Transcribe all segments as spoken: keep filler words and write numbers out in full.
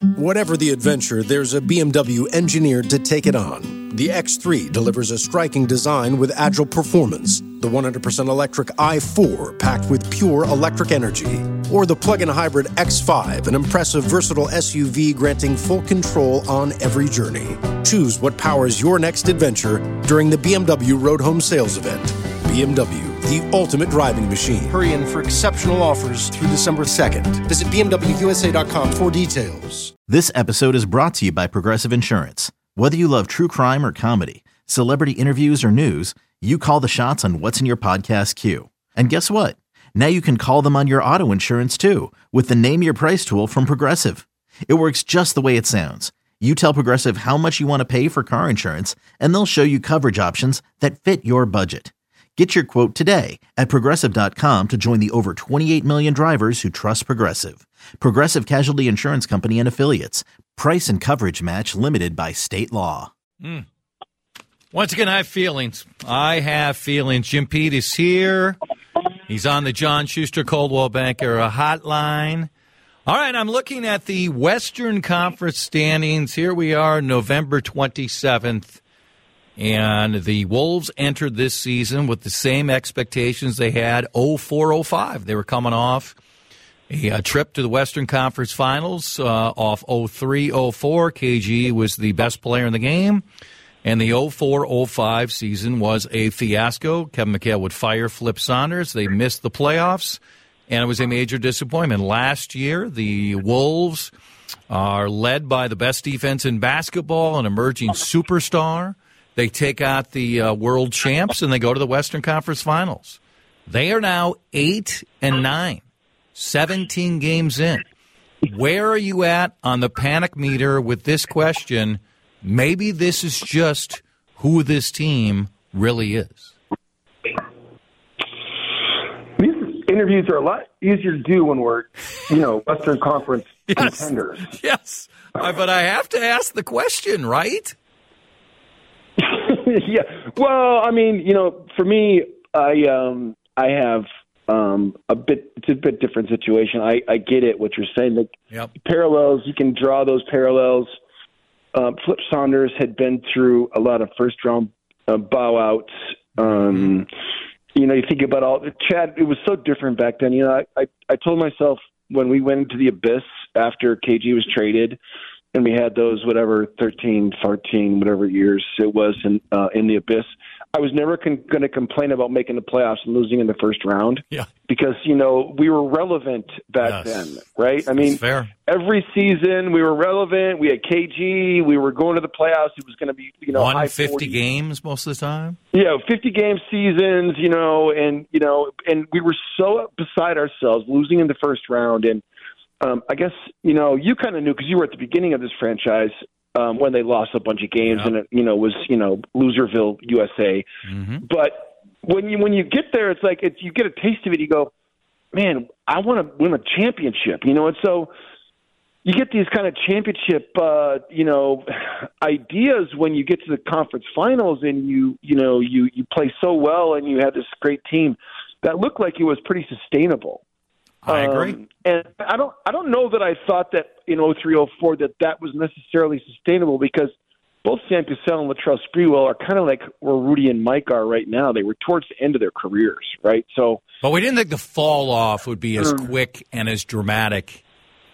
Whatever the adventure, there's a B M W engineered to take it on. The X three delivers a striking design with agile performance. The one hundred percent electric i four packed with pure electric energy. Or the plug-in hybrid X five, an impressive versatile S U V granting full control on every journey. Choose what powers your next adventure during the B M W Road Home Sales Event. B M W, the ultimate driving machine. Hurry in for exceptional offers through December second. Visit B M W U S A dot com for details. This episode is brought to you by Progressive Insurance. Whether you love true crime or comedy, celebrity interviews or news, you call the shots on what's in your podcast queue. And guess what? Now you can call them on your auto insurance too with the Name Your Price tool from Progressive. It works just the way it sounds. You tell Progressive how much you want to pay for car insurance, and they'll show you coverage options that fit your budget. Get your quote today at Progressive dot com to join the over twenty-eight million drivers who trust Progressive. Progressive Casualty Insurance Company and Affiliates. Price and coverage match limited by state law. Mm. Once again, I have feelings. I have feelings. Jim Pete is here. He's on the John Schuster Coldwell Banker hotline. All right, I'm looking at the Western Conference standings. Here we are, November twenty-seventh. And the Wolves entered this season with the same expectations they had oh four oh five. They were coming off a, a trip to the Western Conference Finals uh, off oh three oh four. K G was the best player in the game. And the oh four oh five season was a fiasco. Kevin McHale would fire Flip Saunders. They missed the playoffs, and it was a major disappointment. Last year, the Wolves are led by the best defense in basketball, an emerging superstar. They take out the uh, world champs, and they go to the Western Conference Finals. They are now eight and nine, seventeen games in. Where are you at on the panic meter with this question? Maybe this is just who this team really is. These interviews are a lot easier to do when we're, you know, Western Conference yes. contenders. Yes, uh, but I have to ask the question, right? Yeah. Well, I mean, you know, for me, I um, I have um, a bit. It's a bit different situation. I, I get it. What you're saying, like yep. parallels. You can draw those parallels. Uh, Flip Saunders had been through a lot of first round uh, bow outs. Um, you know, you think about all Chad. It was so different back then. You know, I, I I told myself when we went into the abyss after K G was traded. And we had those, whatever, thirteen, fourteen, whatever years it was in uh, in the abyss. I was never con- going to complain about making the playoffs and losing in the first round. Yeah. Because, you know, we were relevant back yes. then, right? I mean, fair. Every season we were relevant. We had K G. We were going to the playoffs. It was going to be, you know, one high fifty forty games most of the time. Yeah, fifty-game seasons, you know, and, you know, and we were so beside ourselves losing in the first round. And, Um, I guess, you know, you kind of knew because you were at the beginning of this franchise um, when they lost a bunch of games yeah. and it, you know, was, you know, Loserville, U S A. Mm-hmm. But when you when you get there, it's like it's, you get a taste of it. You go, man, I want to win a championship, you know. And so you get these kind of championship, uh, you know, ideas when you get to the conference finals and you, you know, you, you play so well and you have this great team that looked like it was pretty sustainable. I agree. Um, and I don't I don't know that I thought that in oh three oh four that that was necessarily sustainable because both Sam Cassell and Latrell Sprewell are kind of like where Rudy and Mike are right now. They were towards the end of their careers, right? So, But we didn't think the fall off would be as quick and as dramatic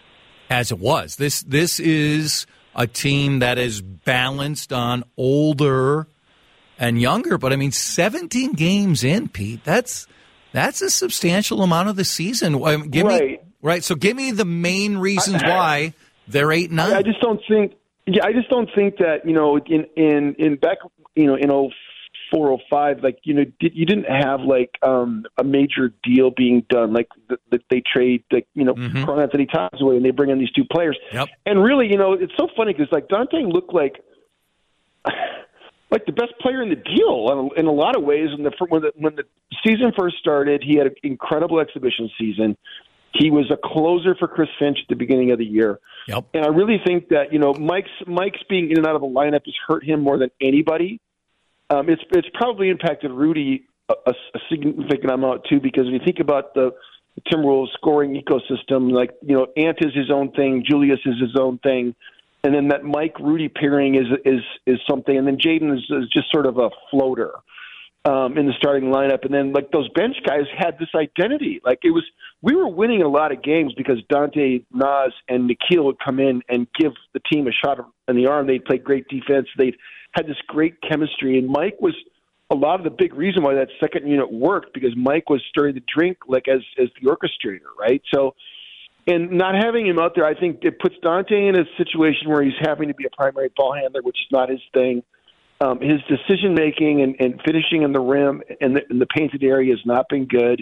as it was. This this is a team that is balanced on older and younger, but I mean seventeen games in, Pete. That's That's a substantial amount of the season. Give right. me, right. So give me the main reasons I, why they're eight nine. I just don't think. Yeah, I just don't think that you know in in in back you know in oh four oh five like you know did, you didn't have like um, a major deal being done like that the, they trade like you know mm-hmm. Karl Anthony Towns away and they bring in these two players. Yep. And really you know it's so funny because like Dante looked like. Like the best player in the deal in a lot of ways. When the, when the when the season first started, he had an incredible exhibition season. He was a closer for Chris Finch at the beginning of the year. Yep. And I really think that, you know, Mike's Mike's being in and out of the lineup has hurt him more than anybody. Um, it's it's probably impacted Rudy a, a significant amount too, because when you think about the the Timberwolves scoring ecosystem. Like, you know, Ant is his own thing, Julius is his own thing, and then that Mike Rudy pairing is is is something, and then Jaden is, is just sort of a floater um, in the starting lineup, and then like those bench guys had this identity. Like it was, we were winning a lot of games because Dante, Naz, and Nikhil would come in and give the team a shot in the arm. They'd play great defense. They'd had this great chemistry, and Mike was a lot of the big reason why that second unit worked, because Mike was stirring the drink like as as the orchestrator, right? So, and not having him out there, I think it puts Dante in a situation where he's having to be a primary ball handler, which is not his thing. Um, his decision making and, and finishing in the rim and the, in the painted area has not been good.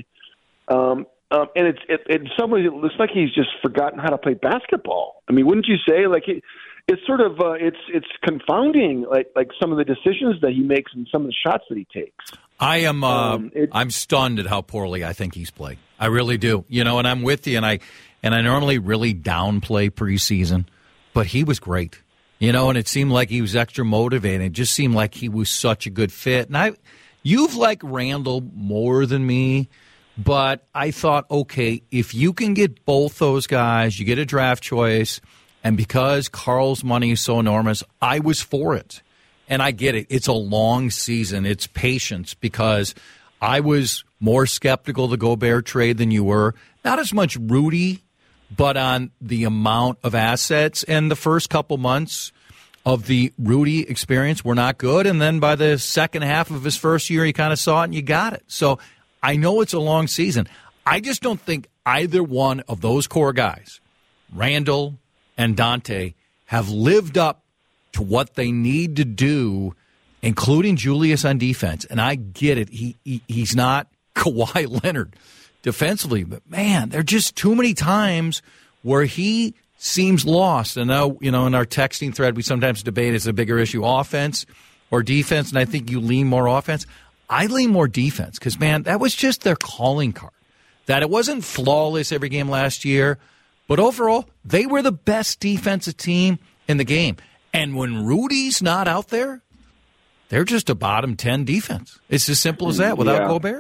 Um, um, and it's it, in some ways it looks like he's just forgotten how to play basketball. I mean, wouldn't you say? Like he, it's sort of uh, it's it's confounding, like like some of the decisions that he makes and some of the shots that he takes. I am uh, um, it, I'm stunned at how poorly I think he's played. I really do. You know, and I'm with you. And I and I normally really downplay preseason, but he was great. You know, and it seemed like he was extra motivated. It just seemed like he was such a good fit. And I, you've liked Randall more than me, but I thought, okay, if you can get both those guys, you get a draft choice. And because Carl's money is so enormous, I was for it. And I get it. It's a long season. It's patience, because I was more skeptical of the Gobert trade than you were. Not as much Rudy, but on the amount of assets. And the first couple months of the Rudy experience were not good. And then by the second half of his first year, you kind of saw it and you got it. So I know it's a long season. I just don't think either one of those core guys, Randall and Dante, have lived up to what they need to do, including Julius on defense. And I get it. He, he he's not Kawhi Leonard defensively, but man, there are just too many times where he seems lost. And now, you know, in our texting thread, we sometimes debate is a bigger issue, offense or defense, and I think you lean more offense. I lean more defense because, man, that was just their calling card. That it wasn't flawless every game last year, but overall, they were the best defensive team in the game. And when Rudy's not out there, they're just a bottom ten defense. It's as simple as that without yeah. Gobert.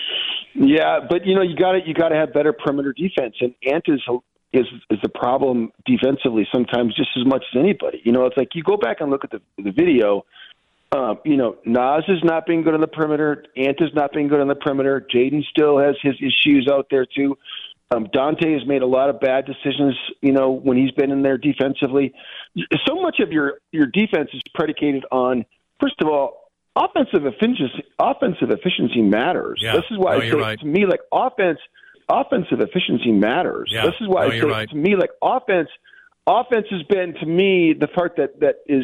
Yeah, but you know you got to you got to have better perimeter defense, and Ant is is is the problem defensively sometimes just as much as anybody. You know, it's like you go back and look at the the video. Uh, you know, Naz is not being good on the perimeter. Ant is not being good on the perimeter. Jaden still has his issues out there too. Um, Dante has made a lot of bad decisions, you know, when he's been in there defensively. So much of your, your defense is predicated on, first of all, offensive efficiency. Offensive efficiency matters. Yeah. This is why no, I say right. to me, like offense, offensive efficiency matters. Yeah. This is why no, I say right. to me, like offense, offense has been to me the part that that is.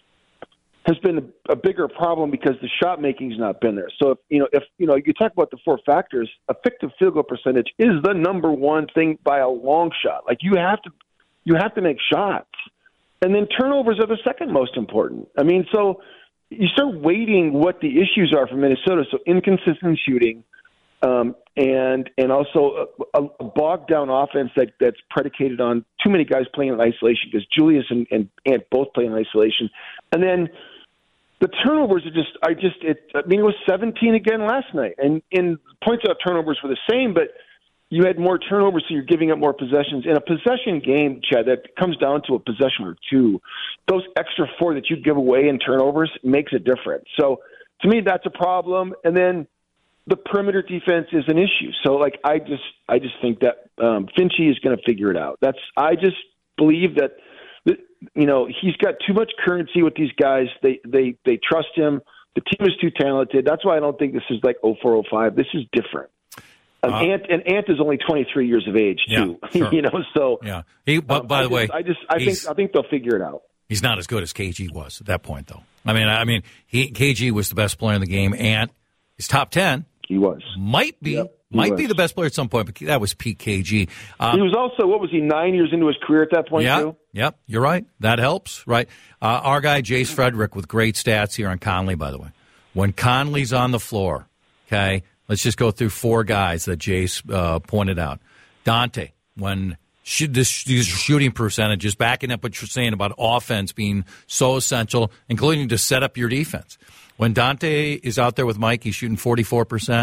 has been a, a bigger problem because the shot making's not been there. So if you know, if you know, you talk about the four factors, effective field goal percentage is the number one thing by a long shot. Like you have to, you have to make shots, and then turnovers are the second most important. I mean, so you start weighting what the issues are for Minnesota. So inconsistent shooting, um, and and also a, a bogged down offense that that's predicated on too many guys playing in isolation because Julius and, and Ant both play in isolation, and then. The turnovers are just, I just, it, I mean, it was seventeen again last night. And in points out turnovers were the same, but you had more turnovers, so you're giving up more possessions. In a possession game, Chad, that comes down to a possession or two. Those extra four that you give away in turnovers makes a difference. So to me, that's a problem. And then the perimeter defense is an issue. So, like, I just, I just think that um, Finchie is going to figure it out. That's, I just believe that. You know, he's got too much currency with these guys. They they they trust him. The team is too talented. That's why I don't think this is like oh four oh five. This is different. Um, uh, Ant and Ant is only twenty-three years of age too. Yeah, sure. you know, so yeah. He, but um, by I the just, way, I just I think I think they'll figure it out. He's not as good as K G was at that point, though. I mean, I mean, he K G was the best player in the game. Ant is top ten. He was. Might be. Yep. Might was. be the best player at some point, but that was peak K G. Um, he was also, what was he, nine years into his career at that point, yeah, too? Yep, you're right. That helps, right? Uh, our guy, Jace Frederick, with great stats here on Conley, by the way. When Conley's on the floor, okay, let's just go through four guys that Jace uh, pointed out. Dante, when sh- this, these shooting percentages, backing up what you're saying about offense being so essential, including to set up your defense. When Dante is out there with Mike, he's shooting forty-four percent.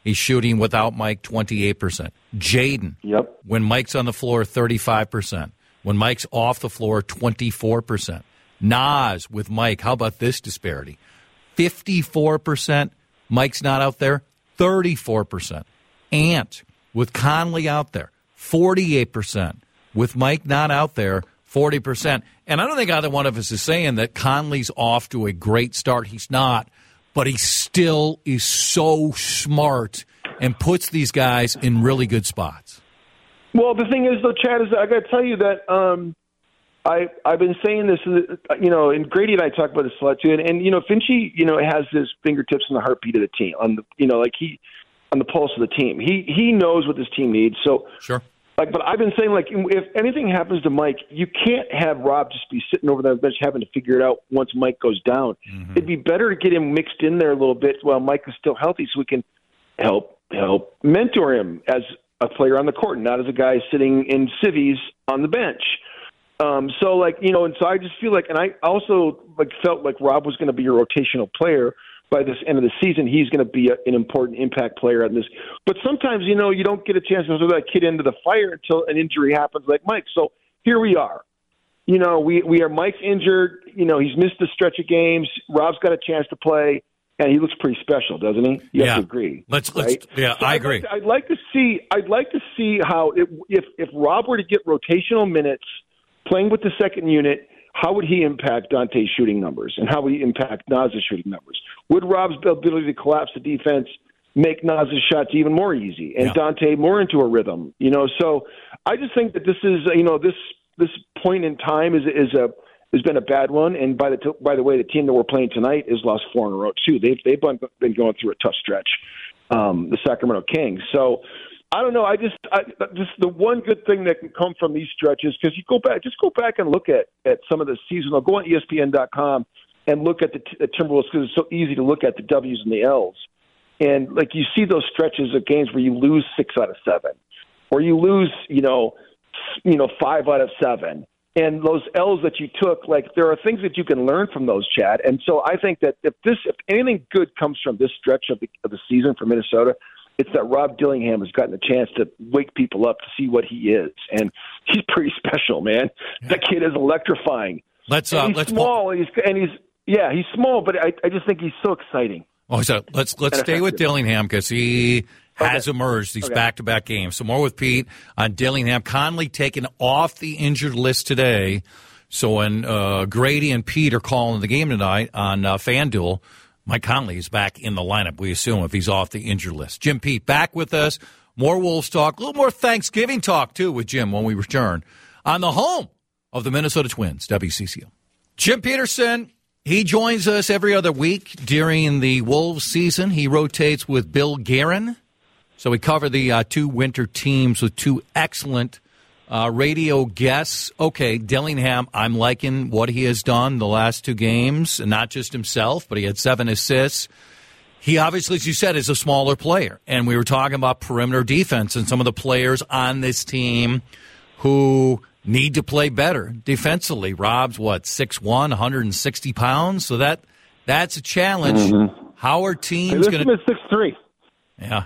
He's shooting without Mike twenty-eight percent. Jaden, Yep. when Mike's on the floor, thirty-five percent. When Mike's off the floor, twenty-four percent. Nas with Mike, how about this disparity? fifty-four percent. Mike's not out there, thirty-four percent. Ant with Conley out there, forty-eight percent. With Mike not out there, forty percent. And I don't think either one of us is saying that Conley's off to a great start. He's not. But he still is so smart and puts these guys in really good spots. Well, the thing is, though, Chad, is I got to tell you that um, I I've been saying this, you know, and Grady and I talk about this a lot too. And, and you know, Finchie, you know, has his fingertips on the heartbeat of the team, on the, you know, like he on the pulse of the team. He he knows what this team needs. So sure. Like, but I've been saying, like, if anything happens to Mike, you can't have Rob just be sitting over there on the bench having to figure it out once Mike goes down. Mm-hmm. It'd be better to get him mixed in there a little bit while Mike is still healthy, so we can help help mentor him as a player on the court, not as a guy sitting in civvies on the bench. Um, so, like, you know, and so I just feel like, and I also like felt like Rob was going to be a rotational player. By this end of the season, he's going to be a, an important impact player on this. But sometimes, you know, you don't get a chance to throw that kid into the fire until an injury happens like Mike. So here we are. You know, we, we are Mike's injured. You know, he's missed a stretch of games. Rob's got a chance to play, and he looks pretty special, doesn't he? You yeah. have to agree. Let's, right? let's yeah, so I I'd agree. Like to, I'd like to see I'd like to see how it, if if Rob were to get rotational minutes playing with the second unit, how would he impact Dante's shooting numbers, and how would he impact Nas's shooting numbers? Would Rob's ability to collapse the defense make Nas's shots even more easy and yeah. Dante more into a rhythm? You know, so I just think that this is, you know, this this point in time is is a has been a bad one. And by the t- by the way, the team that we're playing tonight has lost four in a row too. They've they've been going through a tough stretch, um, the Sacramento Kings. So. I don't know. I just, I, just the one good thing that can come from these stretches, because you go back, just go back and look at, at some of the seasonal. Go on E S P N dot com and look at the, the Timberwolves, because it's so easy to look at the W's and the L's. And like you see those stretches of games where you lose six out of seven, or you lose, you know, you know, five out of seven. And those L's that you took, like there are things that you can learn from those, Chad. And so I think that if this, if anything good comes from this stretch of the, of the season for Minnesota, it's that Rob Dillingham has gotten a chance to wake people up to see what he is, and he's pretty special, man. Yeah. That kid is electrifying. Let's uh, he's let's small, and he's and he's yeah, he's small, but I, I just think he's so exciting. Oh, so let's let's stay with Dillingham because he has okay. emerged these okay. back-to-back games. So more with Pete on Dillingham. Conley taken off the injured list today. So when uh, Grady and Pete are calling the game tonight on uh, FanDuel, Mike Conley is back in the lineup, we assume, if he's off the injured list. Jim Pete back with us. More Wolves talk. A little more Thanksgiving talk, too, with Jim when we return on the home of the Minnesota Twins, W C C O. Jim Peterson, he joins us every other week during the Wolves season. He rotates with Bill Guerin. So we cover the uh, two winter teams with two excellent Uh, radio guests. Okay, Dillingham, I'm liking what he has done the last two games, and not just himself, but he had seven assists. He obviously, as you said, is a smaller player, and we were talking about perimeter defense and some of the players on this team who need to play better defensively. Rob's, what, six one, one hundred sixty pounds? So that that's a challenge. Mm-hmm. How are teams going to... six three. Yeah.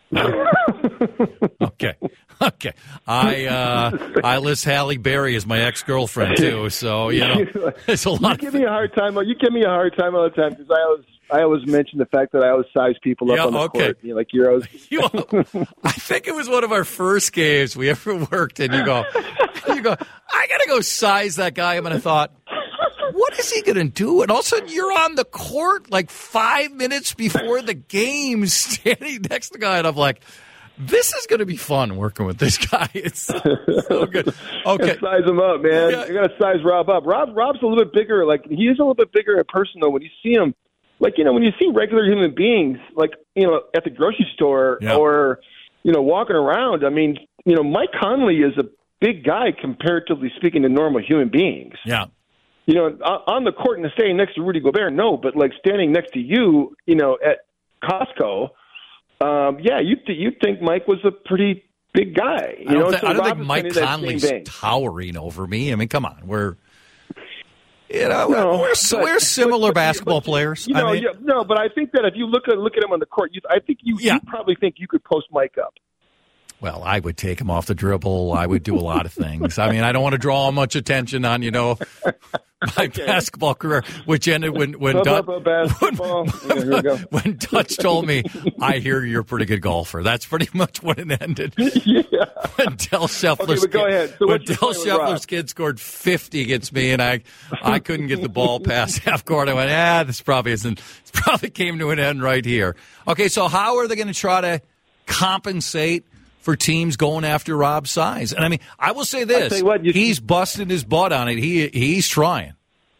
okay. Okay. I uh, I list Halle Berry as my ex-girlfriend, too, so, you know, there's a lot you give me a hard time. You give me a hard time all the time because I always, I always mention the fact that I always size people up yeah, on the okay. court. You know, like you're always... you know, I think it was one of our first games we ever worked, and you go, you go, I got to go size that guy up, and I thought, what is he going to do? And all of a sudden, you're on the court like five minutes before the game standing next to the guy, and I'm like... This is going to be fun working with this guy. It's so good. Okay, size him up, man. Yeah. You got to size Rob up. Rob, Rob's a little bit bigger. Like he is a little bit bigger in person, though. When you see him, like you know, when you see regular human beings, like you know, at the grocery store yeah. or you know, walking around. I mean, you know, Mike Conley is a big guy comparatively speaking to normal human beings. Yeah. You know, on the court and standing next to Rudy Gobert, no, but like standing next to you, you know, at Costco. Um, yeah, you th- you think Mike was a pretty big guy. You I don't, know? th- so I don't Rob think Mike Conley's towering over me. I mean, come on, we're You know, no, we're, but, we're similar but, basketball but, players. You know, I mean, yeah, no, but I think that if you look at look at him on the court, you, I think you, yeah. you probably think you could post Mike up. Well, I would take him off the dribble. I would do a lot of things. I mean, I don't want to draw much attention on, you know, my okay. basketball career, which ended when when, Dutch, when, yeah, when Dutch told me, I hear you're a pretty good golfer. That's pretty much when it ended. Yeah. When Del Scheffler's, okay, go ahead. So when Del Scheffler's kid scored fifty against me, and I I couldn't get the ball past half court. I went, ah, this probably isn't. This probably came to an end right here. Okay, so how are they going to try to compensate for teams going after Rob's size? And I mean, I will say this: what, you, he's busting his butt on it. He he's trying.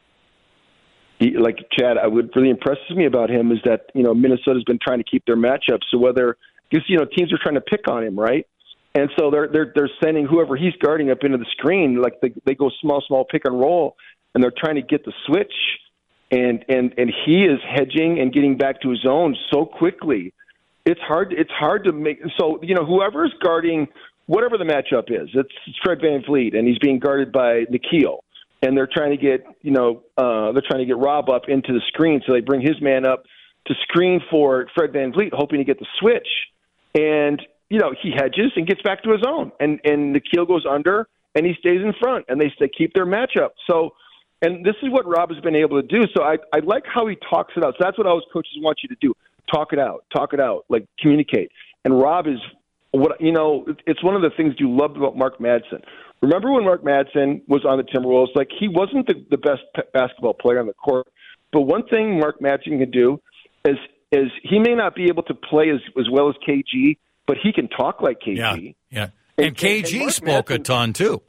He, like Chad, I would really impresses me about him is that you know Minnesota's been trying to keep their matchups. So whether because you know teams are trying to pick on him, right? And so they're they're they're sending whoever he's guarding up into the screen. Like they they go small small pick and roll, and they're trying to get the switch. And and and he is hedging and getting back to his own so quickly. It's hard. It's hard to make. So you know, whoever's guarding whatever the matchup is, it's Fred VanVleet, and he's being guarded by Nickeil, and they're trying to get you know uh, they're trying to get Rob up into the screen, so they bring his man up to screen for Fred VanVleet, hoping to get the switch, and you know he hedges and gets back to his own, and and Nickeil goes under, and he stays in front, and they they keep their matchup. So. And this is what Rob has been able to do. So I, I like how he talks it out. So that's what always coaches want you to do. Talk it out. Talk it out. Like, communicate. And Rob is, what you know, it's one of the things you loved about Mark Madsen. Remember when Mark Madsen was on the Timberwolves? Like, he wasn't the, the best basketball player on the court. But one thing Mark Madsen can do is is he may not be able to play as, as well as K G, but he can talk like K G. Yeah, yeah. And, and K G and spoke Madsen, a ton, too.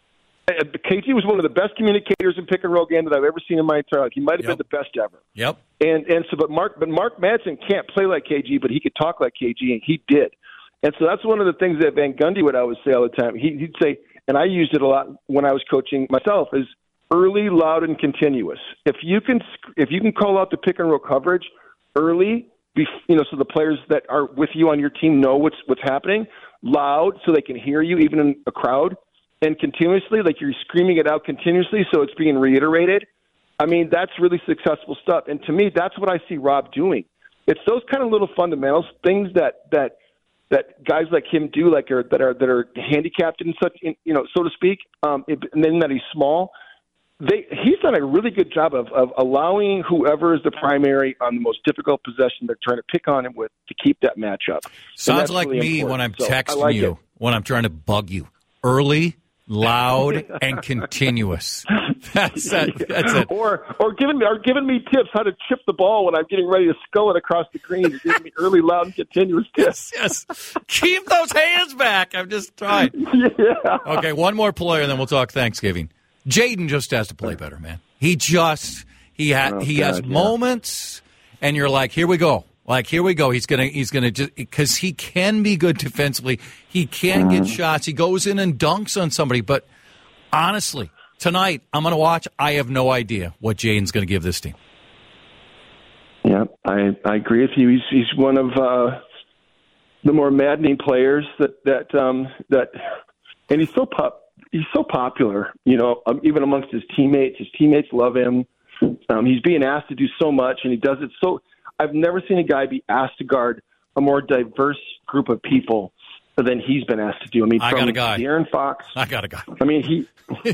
K G was one of the best communicators in pick and roll game that I've ever seen in my entire life. He might have yep. been the best ever. Yep. And and so, but Mark, but Mark Madsen can't play like K G, but he could talk like K G, and he did. And so that's one of the things that Van Gundy would always say all the time. He, he'd say, and I used it a lot when I was coaching myself, is early, loud, and continuous. If you can, if you can call out the pick and roll coverage early, you know, so the players that are with you on your team know what's what's happening, loud, so they can hear you even in a crowd. And continuously, like you're screaming it out continuously, so it's being reiterated. I mean, that's really successful stuff. And to me, that's what I see Rob doing. It's those kind of little fundamentals, things that that that guys like him do, like are, that are that are handicapped in such, in, you know, so to speak. Um, it, and then that he's small. They he's done a really good job of of allowing whoever is the primary on the most difficult possession they're trying to pick on him with to keep that matchup. Sounds like really me important. When I'm so texting like you, it. When I'm trying to bug you, early. Loud and continuous. That's it. That's it. Or, or giving me, or giving me tips how to chip the ball when I'm getting ready to scull it across the green. Giving me early, loud, and continuous tips. Yes, yes. Keep those hands back. I'm just trying. Yeah. Okay, one more player, and then we'll talk Thanksgiving. Jaden just has to play better, man. He just he ha- oh, he God, has yeah. moments, and you're like, here we go. Like, here we go. He's gonna, he's gonna just because he can be good defensively. He can get shots. He goes in and dunks on somebody. But honestly, tonight I'm gonna watch. I have no idea what Jaden's gonna give this team. Yeah, I, I agree with you. He's he's one of uh, the more maddening players that that um, that, and he's so pop. He's so popular. You know, um, even amongst his teammates. His teammates love him. Um, he's being asked to do so much, and he does it so. I've never seen a guy be asked to guard a more diverse group of people than he's been asked to do. I mean, I from got a guy. De'Aaron Fox. I got a guy. I mean, he,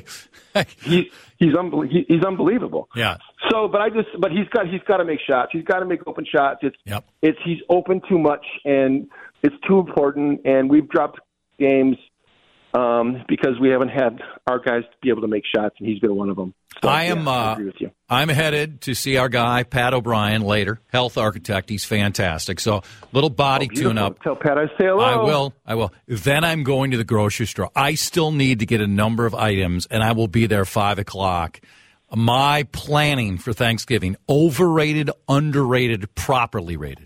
he he's unbel- he, he's unbelievable. Yeah. So, but I just, but he's got he's got to make shots. He's got to make open shots. It's yep. it's he's open too much, and it's too important. And we've dropped games um, because we haven't had our guys to be able to make shots, and he's been one of them. So, I am. Yeah, uh, I agree with you. I'm headed to see our guy Pat O'Brien later, health architect. He's fantastic. So little body oh, tune-up. Tell Pat I say hello. I will. I will. Then I'm going to the grocery store. I still need to get a number of items, and I will be there five o'clock. My planning for Thanksgiving: overrated, underrated, properly rated.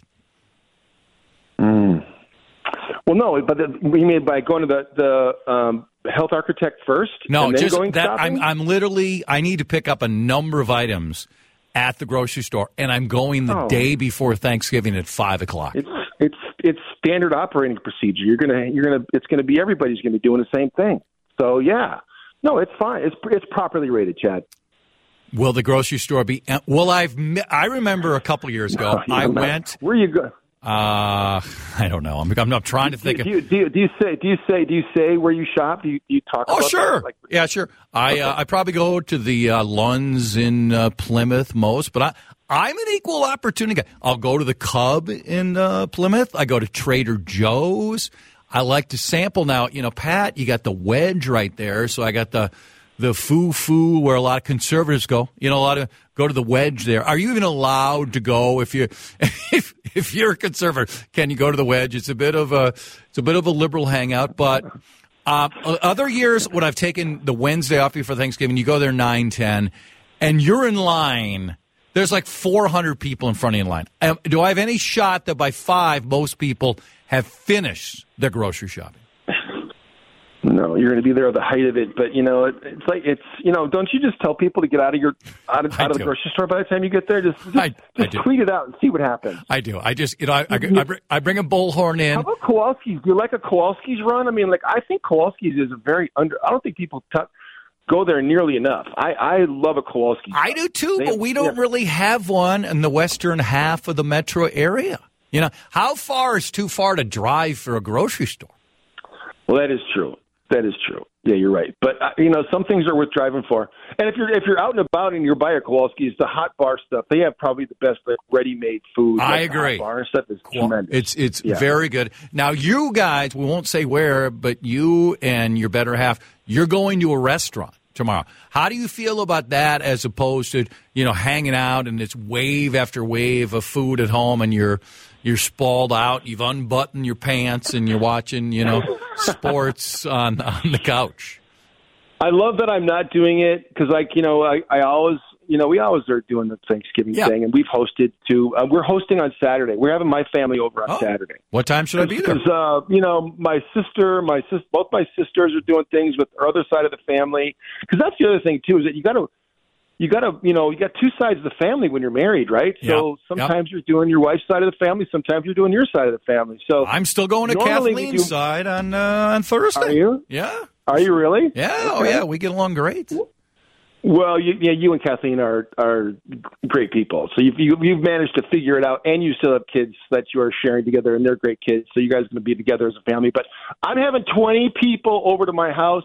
Mm. Well, no, but the, we mean by going to the the um, health architect first. No, and then just going that. shopping? I'm I'm literally. I need to pick up a number of items at the grocery store, and I'm going the oh. day before Thanksgiving at five o'clock. It's it's it's standard operating procedure. You're gonna you're gonna it's gonna be everybody's gonna be doing the same thing. So yeah, no, it's fine. It's it's properly rated, Chad. Will the grocery store be? Well, I've. I remember a couple of years ago, Oh, I know. went. Where you go? Uh, I don't know. I'm, I'm not trying to think. Do, of, do, you, do, you, do you say? Do you say? Do you say where you shop? Do you, do you talk? Oh, about sure. That? Like, yeah, sure. I okay. uh, I probably go to the uh, Lunds in uh, Plymouth most, but I I'm an equal opportunity guy. I'll go to the Cub in uh, Plymouth. I go to Trader Joe's. I like to sample now. You know, Pat, you got the Wedge right there, so I got the the foo foo where a lot of conservatives go. You know, a lot of go to the Wedge there. Are you even allowed to go if you if if you're a conservative? Can you go to the Wedge? It's a bit of a it's a bit of a liberal hangout, but. Uh, other years when I've taken the Wednesday off before Thanksgiving, you go there nine ten, and you're in line. There's like four hundred people in front of you in line. Um, do I have any shot that by five, most people have finished their grocery shopping? No, you're going to be there at the height of it. But, you know, it, it's like, it's, you know, don't you just tell people to get out of your, out of, out of the grocery store by the time you get there? Just, just, I, just I tweet it out and see what happens. I do. I just, you know, I, I, I, bring, I bring a bullhorn in. How about Kowalski's? Do you like a Kowalski's run? I mean, like, I think Kowalski's is a very under, I don't think people t- go there nearly enough. I, I love a Kowalski's. I do too, they, but we don't yeah. really have one in the western half of the metro area. You know, how far is too far to drive for a grocery store? Well, that is true. That is true. Yeah, you're right. But uh, you know, some things are worth driving for. And if you're if you're out and about and you're by a Kowalski's, the hot bar stuff, they have probably the best like ready-made food. I like, agree. Hot bar and stuff is tremendous. It's it's yeah. very good. Now, you guys, we won't say where, but you and your better half, you're going to a restaurant tomorrow. How do you feel about that as opposed to, you know, hanging out and it's wave after wave of food at home and you're you're spalled out, you've unbuttoned your pants and you're watching, you know, sports on on the couch? I love that I'm not doing it because, like, you know, I, I always, you know, we always are doing the Thanksgiving yeah. thing, and we've hosted too. Uh, we're hosting on Saturday. We're having my family over on oh. Saturday. What time should I be there? Because, uh, you know, my sister, my sis, both my sisters are doing things with our other side of the family. Because that's the other thing too is that you got to, you got to, you know, you got two sides of the family when you're married, right? Yep. So sometimes yep. you're doing your wife's side of the family, sometimes you're doing your side of the family. So I'm still going to Kathleen's do, side on uh, on Thursday. Are you? Yeah. Are you really? Yeah. Okay. Oh, yeah. We get along great. Well, you, yeah, you and Kathleen are are great people. So you've you, you've managed to figure it out, and you still have kids that you are sharing together, and they're great kids. So you guys are going to be together as a family. But I'm having twenty people over to my house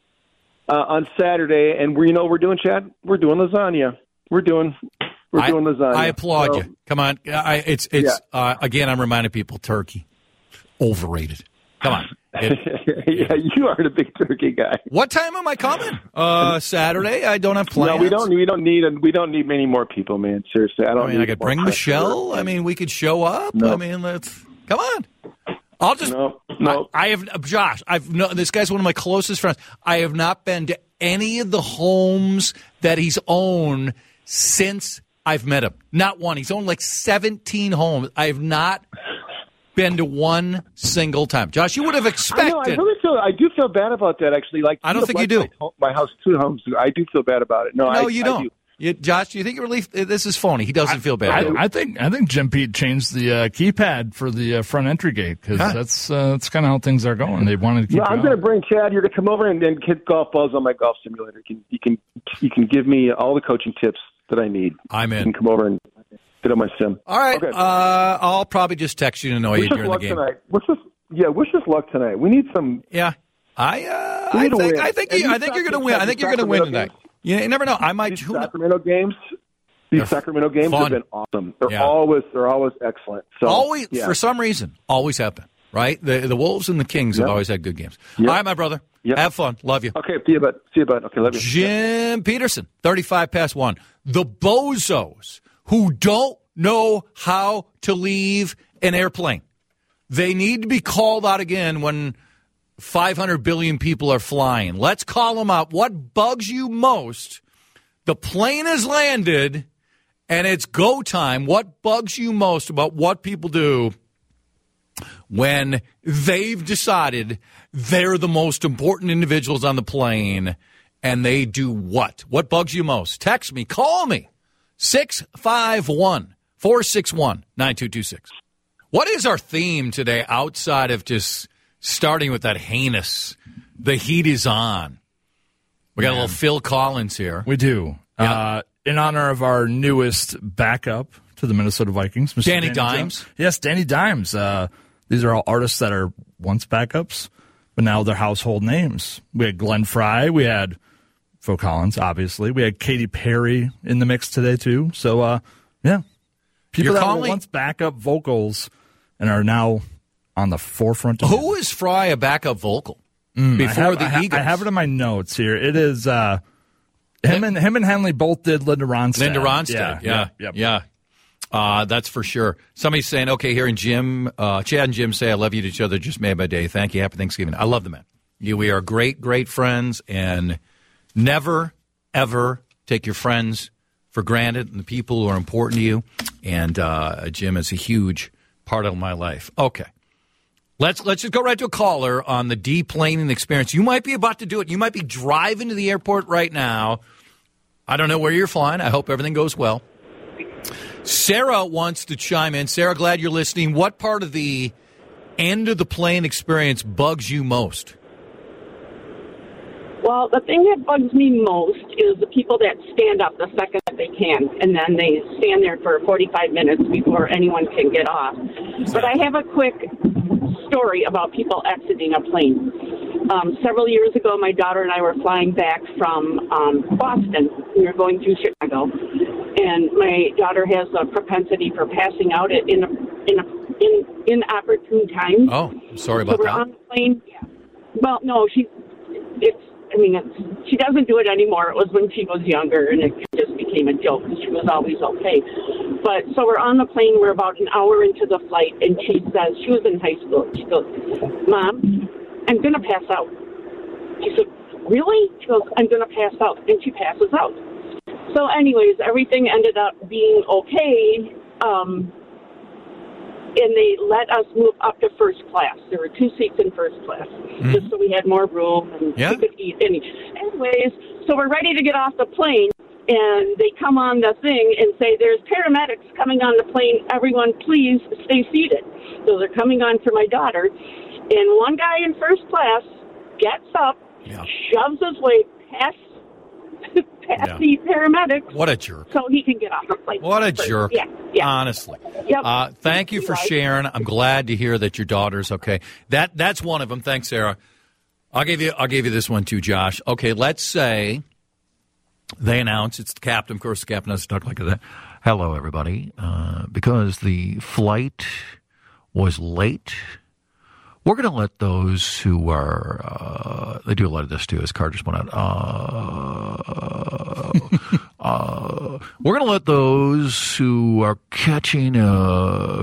uh, on Saturday, and we, you know, what we're doing, Chad. We're doing lasagna. We're doing we're I, doing lasagna. I applaud so, you. Come on, I, it's it's yeah. uh, again. I'm reminding people, turkey overrated. Come on. It, yeah, you are the big turkey guy. What time am I coming? Uh, Saturday. I don't have plans. No, we don't. We don't need. We don't need many more people, man. Seriously, I don't. I mean, need I could bring Michelle. I mean, we could show up. No. I mean, let's come on. I'll just. No, no. I, I have uh, Josh. I've no. This guy's one of my closest friends. I have not been to any of the homes that he's owned since I've met him. Not one. He's owned like seventeen homes. I have not been to one single time. Josh, you would have expected. I, know, I really feel. I do feel bad about that. Actually, like I don't think you do. My, my house, two homes. I do feel bad about it. No, no, I, you I don't. do. You, Josh, do you think you're relief? This is phony. He doesn't I, feel bad. I, I think I think Jim Pete changed the uh, keypad for the uh, front entry gate because huh. that's uh, that's kind of how things are going. They wanted to keep. Yeah, I'm going to bring Chad. You're going to come over and, and hit golf balls on my golf simulator. You can you can you can give me all the coaching tips that I need. I'm in. You can come over and hit on my sim. All right. Okay. Uh, I'll probably just text you to annoy Wish you us during the luck game. tonight. Wish us, yeah, wish us luck tonight. We need some. Yeah, I uh, We I need to think win. I think And you, these I think you're going to Sac- win. I think you're going to win Sacramento tonight. You, you never know. I might. These Who kn- Sacramento games. These They're Sacramento games fun. have been awesome. They're Yeah. always they're always excellent. So always yeah. for some reason always have been right. The the Wolves and the Kings have Yep. always had good games. Yep. All right, my brother. Yep. Have fun. Love you. Okay, see you, bud. See you, bud. Okay, love you. Jim Peterson, thirty-five past one. The bozos who don't know how to leave an airplane. They need to be called out again when five hundred billion people are flying. Let's call them out. What bugs you most? The plane has landed and it's go time. What bugs you most about what people do when they've decided they're the most important individuals on the plane and they do what? What bugs you most? Text me. Call me. six five one, four six one, nine two two six. What is our theme today outside of just starting with that heinous, the heat is on? We got Man. a little Phil Collins here. We do. Yeah. Uh, in honor of our newest backup to the Minnesota Vikings, Mister Danny, Danny Dimes. Jones. Yes, Danny Dimes. Uh, these are all artists that are once backups, but now they're household names. We had Glenn Frey. We had Phil Collins, obviously. We had Katy Perry in the mix today, too. So, uh, yeah. People You're that calling- were once backup vocals and are now on the forefront of Who is Fry a backup vocal mm, before I have, the I ha- Eagles? I have it in my notes here. It is uh, him and him and Henley both did Linda Ronstadt. Linda Ronstadt. Yeah, Yeah. yeah, yeah. Uh, that's for sure. Somebody's saying, okay, hearing Jim, uh, Chad and Jim say, I love you to each other, just made my day. Thank you. Happy Thanksgiving. I love the man. You, we are great, great friends, and never, ever take your friends for granted and the people who are important to you. And uh, Jim is a huge part of my life. Okay. Let's let's just go right to a caller on the deplaning experience. You might be about to do it. You might be driving to the airport right now. I don't know where you're flying. I hope everything goes well. Sarah wants to chime in. Sarah, glad you're listening. What part of the end of the plane experience bugs you most? Well, the thing that bugs me most is the people that stand up the second that they can, and then they stand there for forty-five minutes before anyone can get off. But I have a quick story about people exiting a plane. Um, several years ago, my daughter and I were flying back from um, Boston. We were going through Chicago, and my daughter has a propensity for passing out at in a, in a, in inopportune times. Oh, I'm sorry so about we're that. on the plane. Yeah. Well, no, she. It's. I mean, it's, she doesn't do it anymore. It was when she was younger, and it just became a joke because she was always okay. But so we're on the plane. We're about an hour into the flight, and she says, she was in high school. She goes, Mom, I'm going to pass out. She said, really? She goes, I'm going to pass out. And she passes out. So anyways, everything ended up being okay. Um, and they let us move up to first class. There were two seats in first class, mm. just so we had more room and yeah. we could eat. Any. Anyways, so we're ready to get off the plane, and they come on the thing and say, there's paramedics coming on the plane. Everyone, please stay seated. So they're coming on for my daughter. And one guy in first class gets up, yeah. shoves his way past past yeah. the paramedics. What a jerk. So he can get off the plane. What a first. jerk. Yeah, yeah. Honestly. Yep. Uh, thank you for sharing. I'm glad to hear that your daughter's okay. That That's one of them. Thanks, Sarah. I'll give you I'll give you this one too, Josh. Okay, let's say they announce it's the captain. Of course, the captain has to talk like that. Hello, everybody. Uh, because the flight was late, we're going to let those who are, uh, they do a lot of this too, as car just went out. Uh, uh, we're going to let those who are catching a,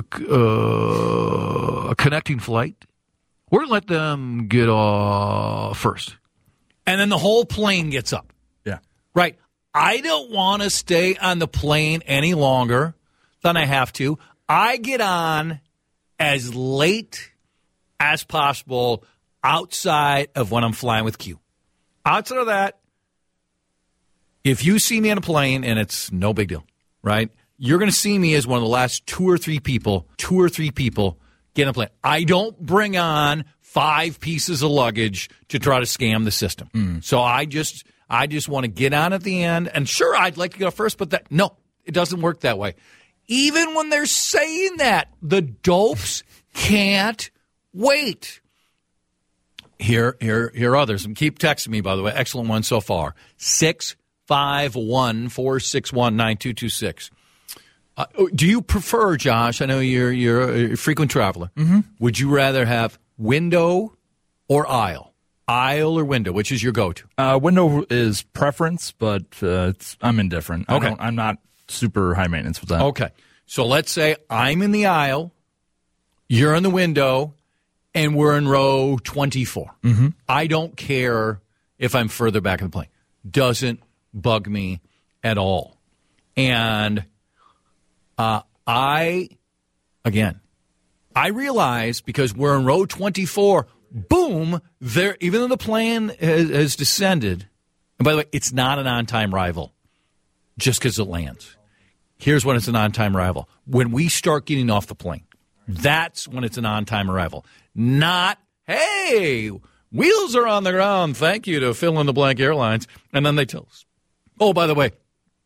a connecting flight, we're going to let them get off first. And then the whole plane gets up. Yeah. Right. I don't want to stay on the plane any longer than I have to. I get on as late as possible outside of when I'm flying with Q. Outside of that, if you see me on a plane, and it's no big deal, right? You're going to see me as one of the last two or three people, two or three people get on a plane. I don't bring on five pieces of luggage to try to scam the system. Mm. So I just I just want to get on at the end. And sure, I'd like to go first, but that no, it doesn't work that way. Even when they're saying that, the dopes can't wait. Here, here, here are others. And keep texting me, by the way. Excellent one so far. six five one, four six one, nine two two six. Uh, do you prefer, Josh, I know you're you're a frequent traveler. Mm-hmm. Would you rather have window or aisle? Aisle or window? Which is your go-to? Uh, window is preference, but uh, it's, I'm indifferent. Okay. I don't, I'm not super high maintenance with that. Okay. So let's say I'm in the aisle, you're in the window, and we're in row twenty-four. Mm-hmm. I don't care if I'm further back in the plane. Doesn't bug me at all. And uh, I, again, I realize because we're in row twenty-four, boom, there. Even though the plane has, has descended, and by the way, it's not an on-time arrival just because it lands. Here's when it's an on-time arrival. When we start getting off the plane, that's when it's an on-time arrival. Not, hey, wheels are on the ground. Thank you to fill-in-the-blank airlines. And then they tell us, oh, by the way,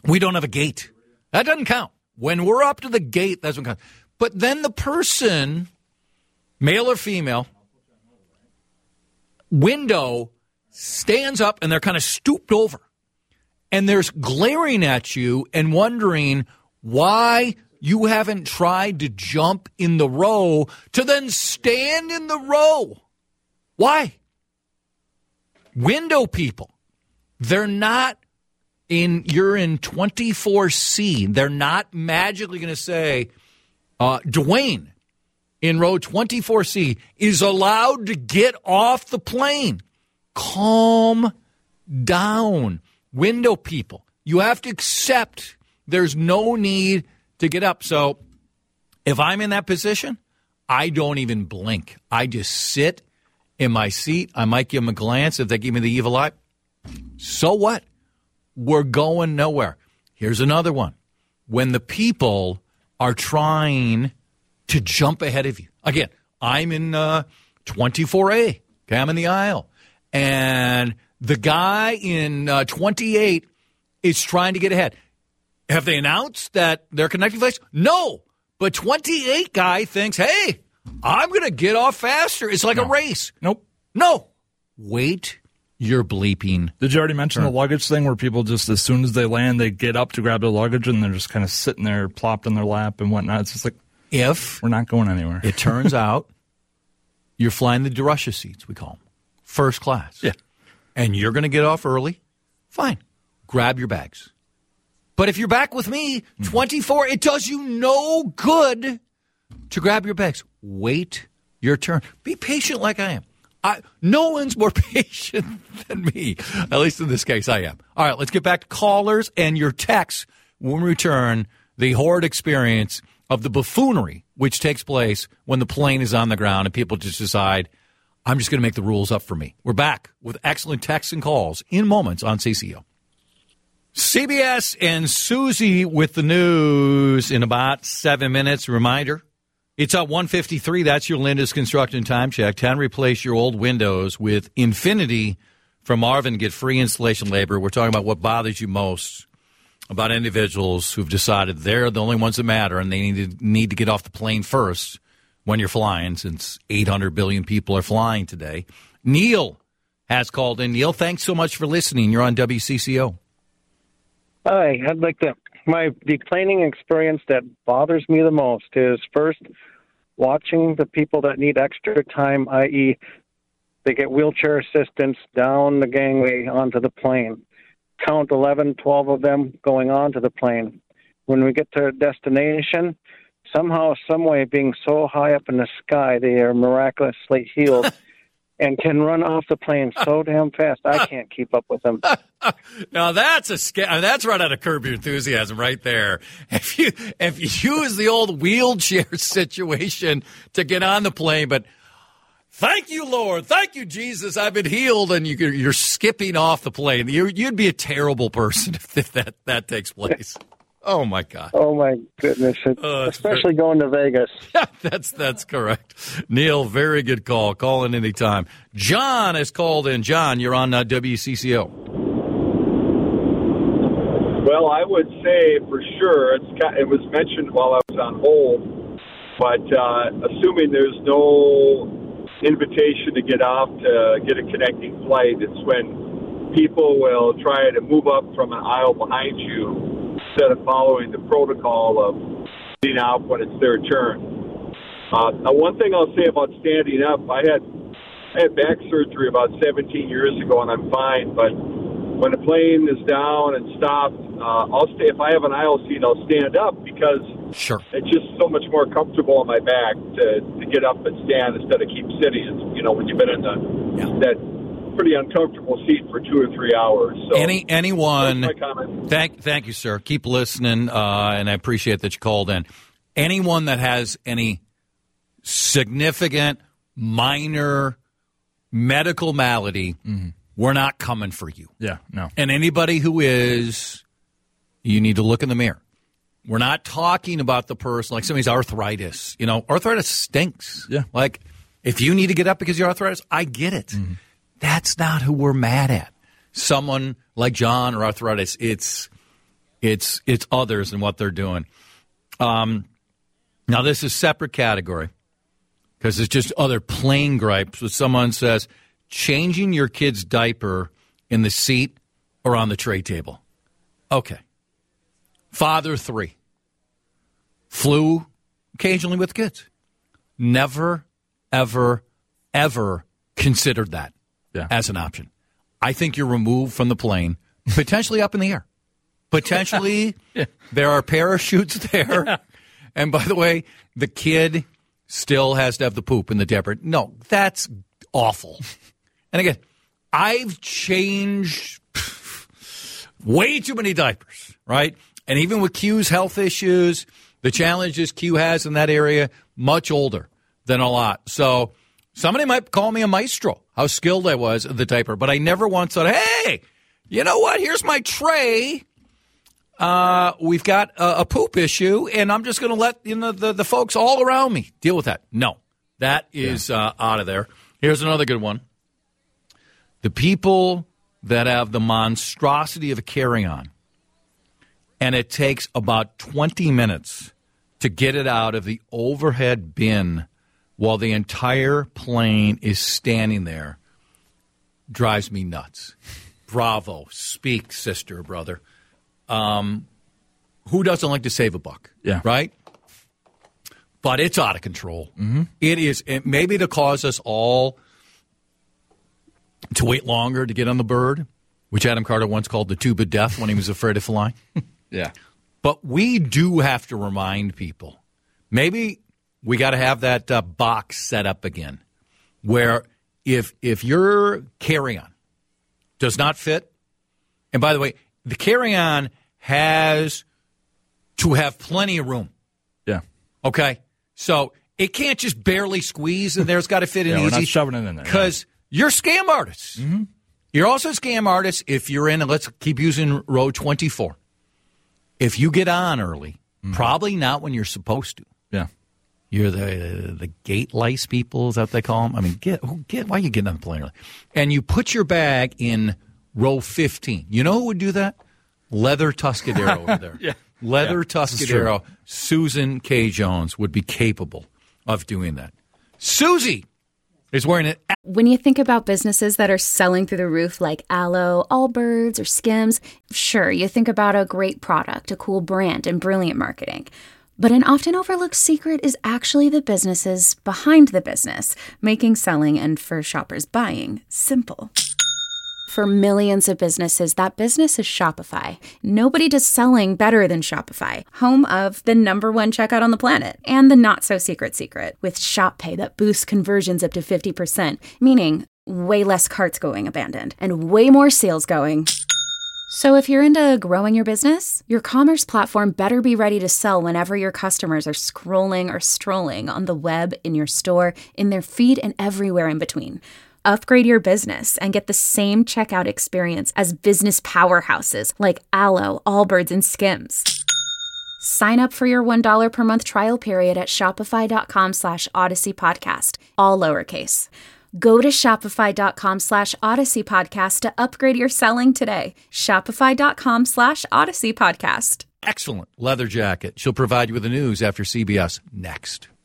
We don't have a gate. That doesn't count. When we're up to the gate, that's what counts. But then the person, male or female, window stands up and they're kind of stooped over. And they're glaring at you and wondering why you haven't tried to jump in the row to then stand in the row. Why? Window people. They're not in, you're in twenty-four C. They're not magically going to say, uh, Dwayne in row twenty-four C is allowed to get off the plane. Calm down. Window people, you have to accept there's no need to get up. So if I'm in that position, I don't even blink. I just sit in my seat. I might give them a glance if they give me the evil eye. So what? We're going nowhere. Here's another one. When the people are trying to jump ahead of you. Again, I'm in uh, twenty-four A. Okay, I'm in the aisle. And the guy in uh, twenty-eight is trying to get ahead. Have they announced that they're connecting flights? No. But twenty-eight guy thinks, hey, I'm going to get off faster. It's like no. a race. Nope. No. Wait your bleeping. Did you already mention turn. the luggage thing where people just, as soon as they land, they get up to grab their luggage and they're just kind of sitting there plopped in their lap and whatnot? It's just like, if we're not going anywhere. It turns out you're flying the DeRusha seats, we call them. First class. Yeah. And you're going to get off early, fine. Grab your bags. But if you're back with me, twenty-four, it does you no good to grab your bags. Wait your turn. Be patient like I am. I, no one's more patient than me. At least in this case, I am. All right, let's get back to callers and your texts when we return. The horrid experience of the buffoonery which takes place when the plane is on the ground and people just decide, I'm just going to make the rules up for me. We're back with excellent texts and calls in moments on C C O. C B S and Susie with the news in about seven minutes. Reminder, it's at one fifty-three. That's your Linda's Construction Time Check. ten, replace your old windows with Infinity from Marvin. Get free installation labor. We're talking about what bothers you most about individuals who've decided they're the only ones that matter and they need to, need to get off the plane first when you're flying, since eight hundred billion people are flying today. Neil has called in. Neil, thanks so much for listening. You're on W C C O. Hi, I'd like to, my deplaning experience that bothers me the most is first watching the people that need extra time, that is they get wheelchair assistance down the gangway onto the plane. Count eleven, twelve of them going onto the plane. When we get to our destination, somehow, some way, being so high up in the sky, they are miraculously healed and can run off the plane so damn fast. I can't keep up with them. Now that's a sca- that's right out of Curb Your Enthusiasm right there. If you if you use the old wheelchair situation to get on the plane, but thank you, Lord, thank you, Jesus, I've been healed, and you, you're skipping off the plane. You, you'd be a terrible person if that that takes place. Oh, my God. Oh, my goodness. Uh, Especially very... going to Vegas. Yeah, that's that's correct. Neil, very good call. Call in anytime. John has called in. John, you're on uh, W C C O. Well, I would say for sure, it's, it was mentioned while I was on hold, but uh, assuming there's no invitation to get off to get a connecting flight, it's when people will try to move up from an aisle behind you instead of following the protocol of getting out when it's their turn. Uh, now, one thing I'll say about standing up, I had I had back surgery about seventeen years ago, and I'm fine. But when the plane is down and stopped, uh, I'll stay. If I have an aisle seat, I'll stand up because sure. it's just so much more comfortable on my back to, to get up and stand instead of keep sitting. It's, you know, when you've been in the yeah. that pretty uncomfortable seat for two or three hours. So Any anyone? That's my comment. Thank thank you, sir. Keep listening, uh, and I appreciate that you called in. Anyone that has any significant, minor medical malady, mm-hmm. we're not coming for you. Yeah, no. And anybody who is, you need to look in the mirror. We're not talking about the person like somebody's arthritis. You know, arthritis stinks. Yeah. Like, if you need to get up because you're arthritis, I get it. Mm-hmm. That's not who we're mad at. Someone like John or arthritis, it's It's it's others and what they're doing. Um, now, this is separate category because it's just other plain gripes. When someone says, changing your kid's diaper in the seat or on the tray table. Okay. Father three. Flew occasionally with kids. Never, ever, ever considered that yeah. as an option. I think you're removed from the plane, potentially up in the air. Potentially, yeah. there are parachutes there. Yeah. And by the way, the kid still has to have the poop in the diaper. No, that's awful. And again, I've changed way too many diapers, right? And even with Q's health issues, the challenges Q has in that area, much older than a lot. So somebody might call me a maestro, how skilled I was at the diaper. But I never once said, hey, you know what? Here's my tray. Uh, we've got a, a poop issue, and I'm just going to let you know the, the folks all around me deal with that. No, that is yeah. uh, out of there. Here's another good one. The people that have the monstrosity of a carry-on, and it takes about twenty minutes to get it out of the overhead bin while the entire plane is standing there, drives me nuts. Bravo. Speak, sister, brother. Um, who doesn't like to save a buck? Yeah. Right? But it's out of control. Mm-hmm. It is. It, maybe to cause us all to wait longer to get on the bird, which Adam Carter once called the tube of death when he was afraid of flying. Yeah. But we do have to remind people. Maybe we got to have that uh, box set up again where if if your carry-on does not fit, and by the way, the carry-on has to have plenty of room. Yeah. Okay? So it can't just barely squeeze in there. It's got to fit in yeah, easy. We're not shoving it in there. Because yeah. you're scam artists. Mm-hmm. You're also scam artists if you're in, and let's keep using row twenty-four. If you get on early, mm-hmm. probably not when you're supposed to. Yeah. You're the the gate lice people, is that what they call them? I mean, get, get why are you getting on the plane early? And you put your bag in row fifteen. You know who would do that? Leather Tuscadero over there. yeah. Leather yeah, Tuscadero. Susan K. Jones would be capable of doing that. Susie is wearing it. When you think about businesses that are selling through the roof like Aloe, Allbirds, or Skims, sure, you think about a great product, a cool brand, and brilliant marketing. But an often overlooked secret is actually the businesses behind the business, making selling and for shoppers buying simple. For millions of businesses, that business is Shopify. Nobody does selling better than Shopify, home of the number one checkout on the planet, and the not-so-secret secret, with Shop Pay that boosts conversions up to fifty percent, meaning way less carts going abandoned, and way more sales going. So if you're into growing your business, your commerce platform better be ready to sell whenever your customers are scrolling or strolling on the web, in your store, in their feed, and everywhere in between. Upgrade your business and get the same checkout experience as business powerhouses like Aloe, Allbirds, and Skims. Sign up for your one dollar per month trial period at shopify.com slash Odyssey Podcast, all lowercase. Go to shopify.com slash Odyssey Podcast to upgrade your selling today. Shopify.com slash Odyssey Podcast. Excellent leather jacket. She'll provide you with the news after C B S next.